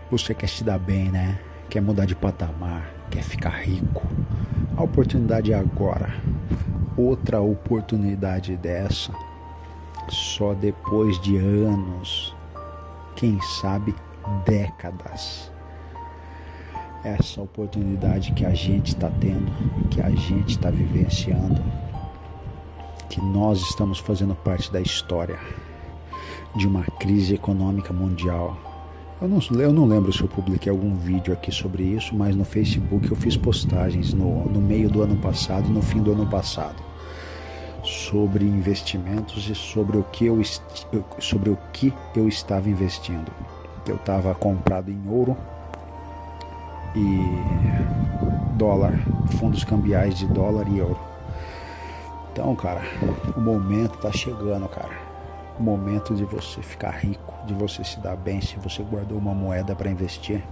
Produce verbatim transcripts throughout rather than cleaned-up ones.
Você quer se dar bem, né? Quer mudar de patamar, quer ficar rico. A oportunidade é agora. Outra oportunidade dessa, só depois de anos, quem sabe décadas. Essa oportunidade que a gente está tendo, que a gente está vivenciando, que nós estamos fazendo parte da história de uma crise econômica mundial. Eu não, eu não lembro se eu publiquei algum vídeo aqui sobre isso, mas no Facebook eu fiz postagens no, no meio do ano passado e no fim do ano passado sobre investimentos e sobre o que eu, sobre o que eu estava investindo. Eu estava comprado em ouro e dólar, fundos cambiais de dólar e euro. Então, cara, o momento tá chegando, cara. O momento de você ficar rico, de você se dar bem, se você guardou uma moeda para investir.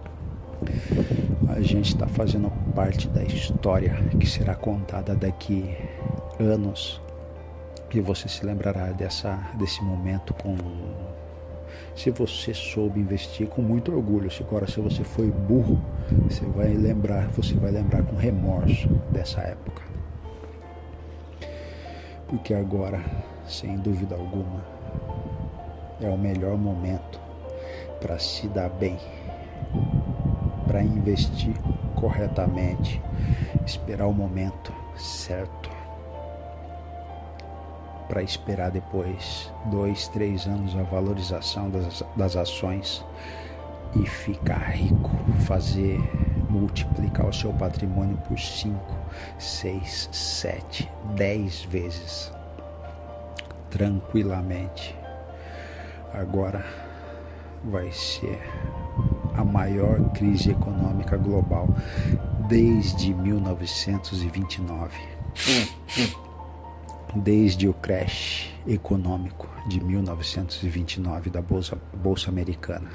A gente está fazendo parte da história que será contada daqui anos. E você se lembrará dessa, desse momento com... Se você soube investir com muito orgulho. Agora, se você foi burro, você vai lembrar, você vai lembrar com remorso dessa época. Porque agora, sem dúvida alguma, é o melhor momento para se dar bem, para investir corretamente, esperar o momento certo, para esperar depois dois, três anos a valorização das, das ações e ficar rico, fazer, multiplicar o seu patrimônio por cinco, seis, sete, dez vezes, tranquilamente. Agora vai ser a maior crise econômica global desde mil novecentos e vinte e nove. Desde o crash econômico de mil novecentos e vinte e nove da Bolsa, Bolsa Americana.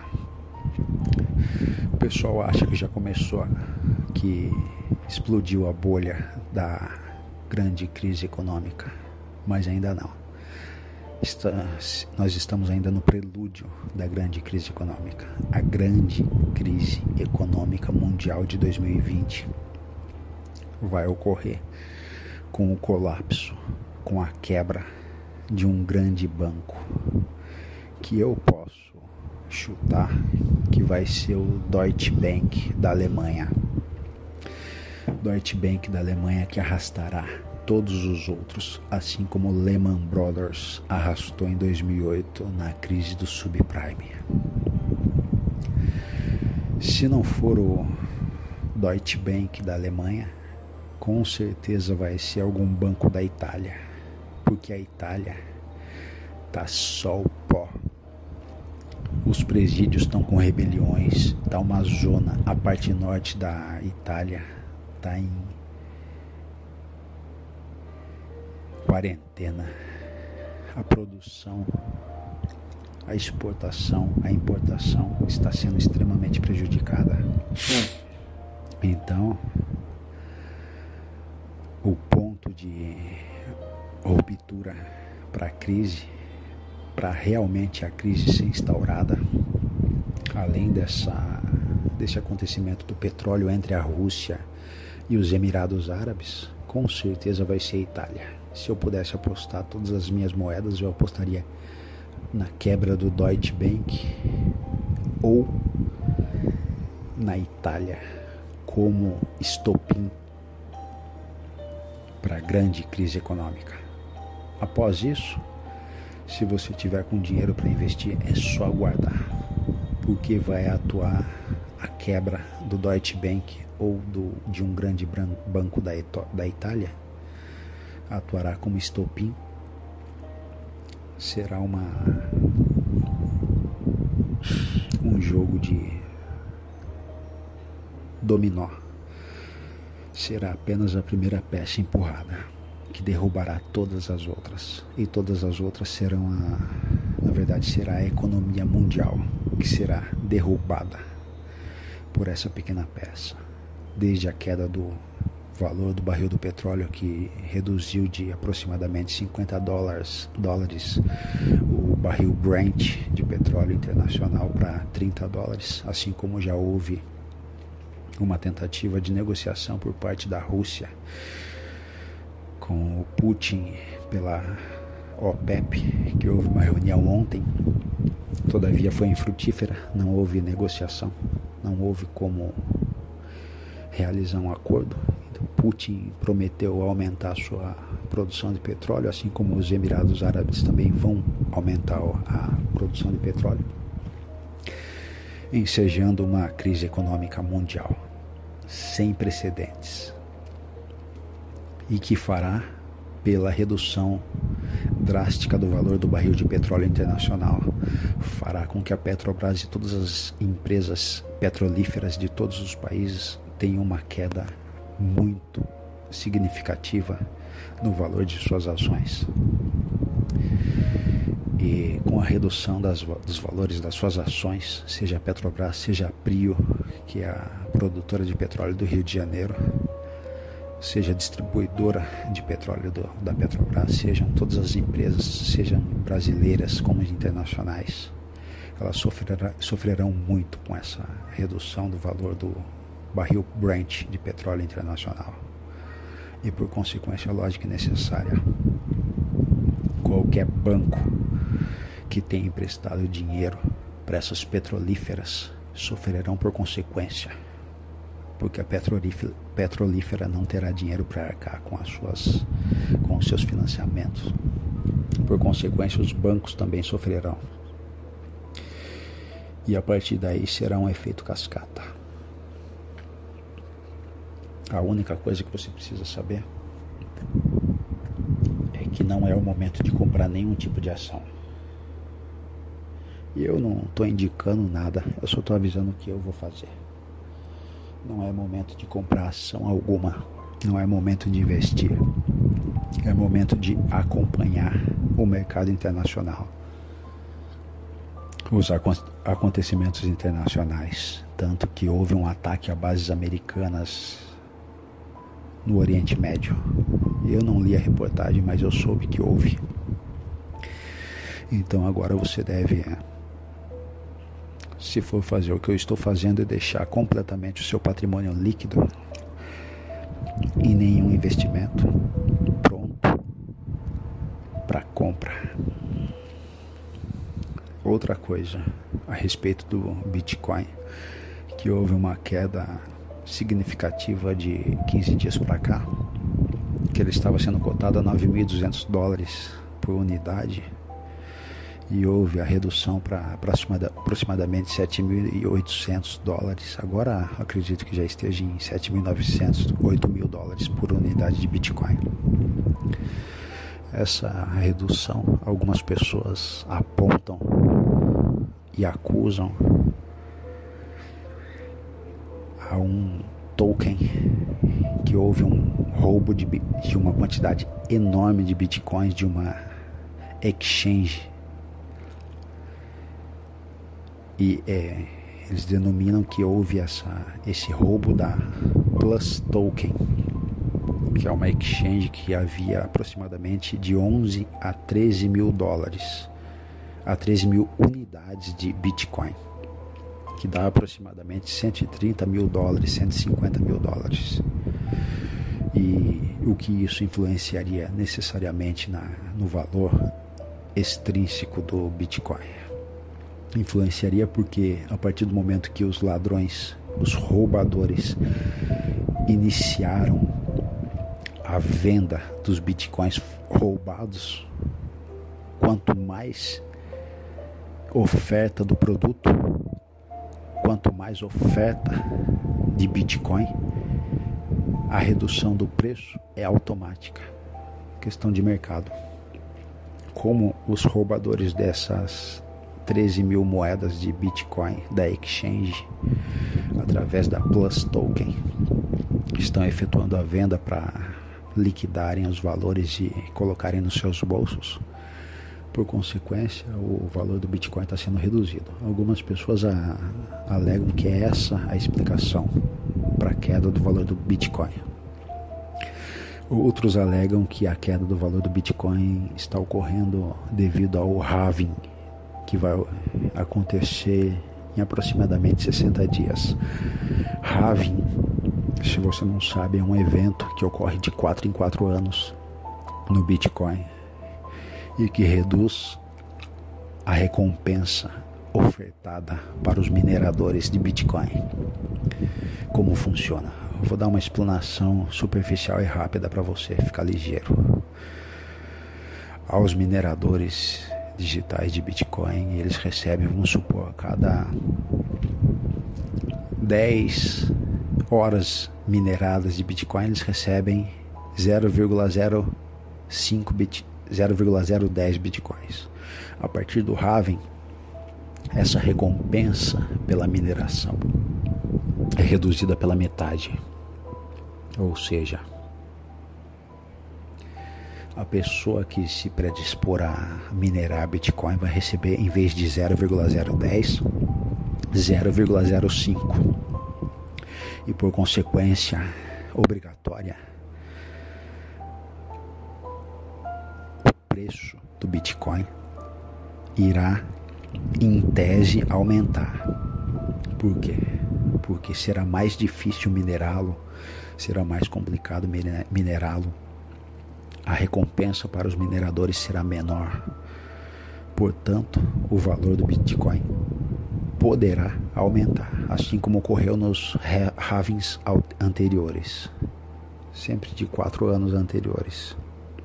O pessoal acha que já começou, que explodiu a bolha da grande crise econômica, mas ainda não. Está, nós estamos ainda no prelúdio da grande crise econômica. A grande crise econômica mundial de dois mil e vinte vai ocorrer com o colapso, com a quebra de um grande banco, que eu posso chutar que vai ser o Deutsche Bank da Alemanha. Deutsche Bank da Alemanha que arrastará todos os outros, assim como Lehman Brothers arrastou em dois mil e oito na crise do subprime. Se não for o Deutsche Bank da Alemanha, com certeza vai ser algum banco da Itália, porque a Itália tá só o pó. Os presídios estão com rebeliões, tá uma zona, a parte norte da Itália tá em quarentena. A produção, a exportação, a importação está sendo extremamente prejudicada. Então, o ponto de ruptura para a crise, para realmente a crise ser instaurada, além dessa, desse acontecimento do petróleo entre a Rússia e os Emirados Árabes, com certeza vai ser a Itália. Se eu pudesse apostar todas as minhas moedas, eu apostaria na quebra do Deutsche Bank ou na Itália como estopim para a grande crise econômica. Após isso, se você tiver com dinheiro para investir, é só aguardar, porque vai atuar a quebra do Deutsche Bank ou do, de um grande banco da, da Itália, atuará como estopim. Será uma um jogo de dominó. Será apenas a primeira peça empurrada, que derrubará todas as outras. E todas as outras serão, a, na verdade, será a economia mundial, que será derrubada por essa pequena peça. Desde a queda do valor do barril do petróleo, que reduziu de aproximadamente cinquenta dólares, dólares o barril Brent de petróleo internacional para trinta dólares, assim como já houve uma tentativa de negociação por parte da Rússia com o Putin pela OPEP, que houve uma reunião ontem, todavia foi infrutífera, não houve negociação, não houve como realizar um acordo. Então, Putin prometeu aumentar a sua produção de petróleo, assim como os Emirados Árabes também vão aumentar a produção de petróleo, ensejando uma crise econômica mundial sem precedentes, e que fará pela redução drástica do valor do barril de petróleo internacional, fará com que a Petrobras e todas as empresas petrolíferas de todos os países tenham uma queda muito significativa no valor de suas ações. E com a redução das, dos valores das suas ações, seja a Petrobras, seja a Prio, que é a produtora de petróleo do Rio de Janeiro, seja a distribuidora de petróleo do, da Petrobras, sejam todas as empresas, sejam brasileiras como internacionais, elas sofrerá, sofrerão muito com essa redução do valor do barril Brent de petróleo internacional. E por consequência lógica e necessária, qualquer banco que tenha emprestado dinheiro para essas petrolíferas sofrerão por consequência, porque a petrolífera, petrolífera não terá dinheiro para arcar com as suas, com os seus financiamentos. Por consequência, os bancos também sofrerão. E a partir daí será um efeito cascata. A única coisa que você precisa saber é que não é o momento de comprar nenhum tipo de ação. E eu não estou indicando nada, eu só estou avisando o que eu vou fazer. Não é momento de comprar ação alguma, não é momento de investir, é momento de acompanhar o mercado internacional, os acontecimentos internacionais, tanto que houve um ataque a bases americanas no Oriente Médio. Eu não li a reportagem, mas eu soube que houve. Então agora você deve, se for fazer o que eu estou fazendo, é deixar completamente o seu patrimônio líquido em nenhum investimento, pronto para compra. Outra coisa a respeito do Bitcoin, que houve uma queda significativa de quinze dias para cá, que ele estava sendo cotado a nove mil e duzentos dólares por unidade, e houve a redução para aproximadamente sete mil e oitocentos dólares. Agora acredito que já esteja em sete mil e novecentos, oito mil dólares por unidade de Bitcoin. Essa redução, algumas pessoas apontam e acusam a um token que houve um roubo de, de uma quantidade enorme de bitcoins de uma exchange, e é, eles denominam que houve essa, esse roubo da Plus Token, que é uma exchange que havia aproximadamente de onze a treze mil dólares, a treze mil unidades de Bitcoin, que dá aproximadamente cento e trinta mil dólares, cento e cinquenta mil dólares. E o que isso influenciaria necessariamente na, no valor extrínseco do Bitcoin? Influenciaria porque a partir do momento que os ladrões, os roubadores, iniciaram a venda dos bitcoins roubados, quanto mais oferta do produto, quanto mais oferta de bitcoin, a redução do preço é automática. Questão de mercado. Como os roubadores dessas treze mil moedas de Bitcoin da exchange, através da Plus Token, estão efetuando a venda para liquidarem os valores e colocarem nos seus bolsos, por consequência o valor do Bitcoin está sendo reduzido. Algumas pessoas a, alegam que é essa a explicação para a queda do valor do Bitcoin. Outros alegam que a queda do valor do Bitcoin está ocorrendo devido ao halving, que vai acontecer em aproximadamente sessenta dias. Halving, se você não sabe, é um evento que ocorre de quatro em quatro anos no Bitcoin e que reduz a recompensa ofertada para os mineradores de Bitcoin. Como funciona? Eu vou dar uma explanação superficial e rápida para você ficar ligeiro. Aos mineradores digitais de Bitcoin, eles recebem, vamos supor, a cada dez horas mineradas de Bitcoin, eles recebem zero vírgula zero cinco bit, zero vírgula zero dez Bitcoins. A partir do halving, essa recompensa pela mineração é reduzida pela metade. Ou seja, a pessoa que se predispor a minerar Bitcoin vai receber, em vez de zero vírgula zero dez, zero vírgula zero cinco. E por consequência obrigatória, o preço do Bitcoin irá, em tese, aumentar. Por quê? Porque será mais difícil minerá-lo, será mais complicado minerá-lo, a recompensa para os mineradores será menor. Portanto, o valor do Bitcoin poderá aumentar, assim como ocorreu nos halvings anteriores, sempre de quatro anos anteriores.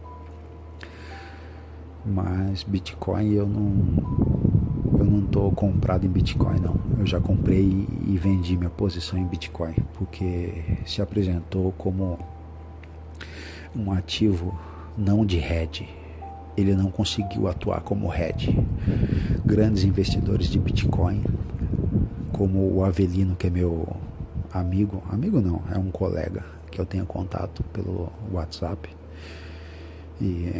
Mas Bitcoin eu não eu não estou comprado em Bitcoin, não. Eu já comprei e vendi minha posição em Bitcoin, porque se apresentou como um ativo não de hedge. Ele não conseguiu atuar como hedge. Grandes investidores de Bitcoin, como o Avelino, que é meu amigo, amigo não, é um colega que eu tenho contato pelo WhatsApp, e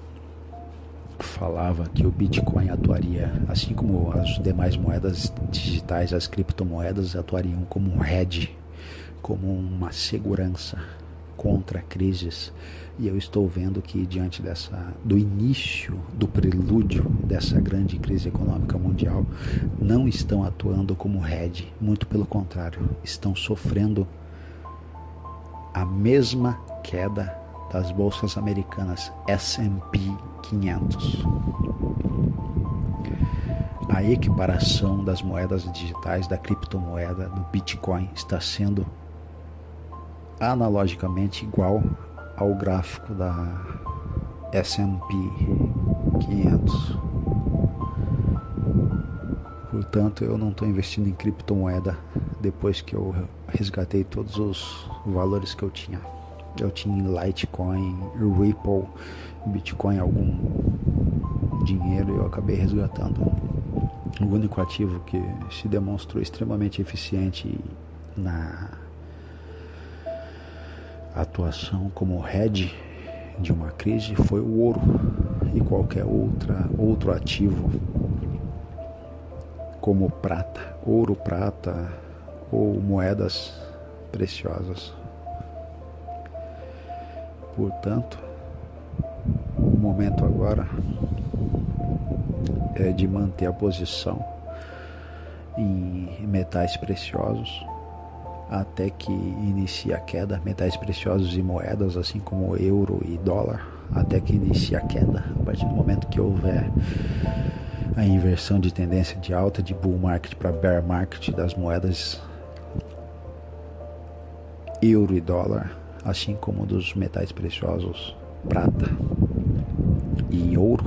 falava que o Bitcoin atuaria, assim como as demais moedas digitais, as criptomoedas atuariam como um hedge, como uma segurança contra crises. E eu estou vendo que diante dessa, do início, do prelúdio dessa grande crise econômica mundial, não estão atuando como hedge, muito pelo contrário, estão sofrendo a mesma queda das bolsas americanas S and P quinhentos. A equiparação das moedas digitais, da criptomoeda, do Bitcoin, está sendo analogicamente igual ao gráfico da S and P quinhentos. Portanto, eu não estou investindo em criptomoeda depois que eu resgatei todos os valores que eu tinha. Eu tinha Litecoin, Ripple, Bitcoin, algum dinheiro, e eu acabei resgatando. O único ativo que se demonstrou extremamente eficiente na atuação como hedge de uma crise foi o ouro e qualquer outra, outro ativo como prata, ouro, prata ou moedas preciosas. Portanto, o momento agora é de manter a posição em metais preciosos até que inicie a queda, metais preciosos e moedas, assim como euro e dólar, até que inicie a queda. A partir do momento que houver a inversão de tendência de alta, de bull market para bear market das moedas euro e dólar, assim como dos metais preciosos prata e ouro,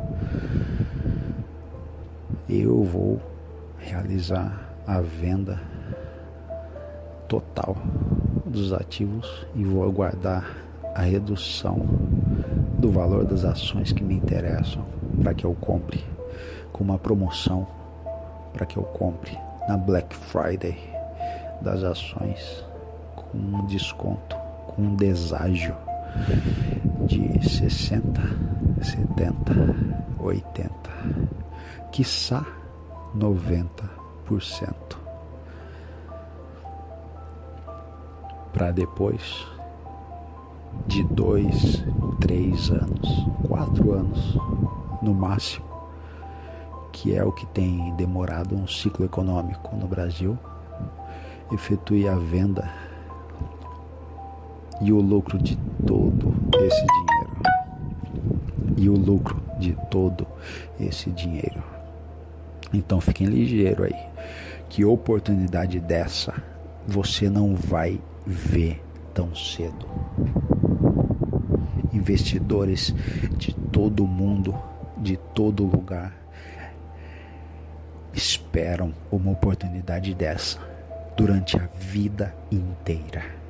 eu vou realizar a venda total dos ativos e vou aguardar a redução do valor das ações que me interessam para que eu compre, com uma promoção para que eu compre na Black Friday das ações com um desconto, com um deságio de sessenta, setenta, oitenta, quiçá noventa por cento, para depois de dois, três anos, quatro anos no máximo, que é o que tem demorado um ciclo econômico no Brasil, efetue a venda e o lucro de todo esse dinheiro. E o lucro de todo esse dinheiro. Então fiquem ligeiros aí, que oportunidade dessa você não vai ver tão cedo. Investidores de todo mundo, de todo lugar, esperam uma oportunidade dessa durante a vida inteira.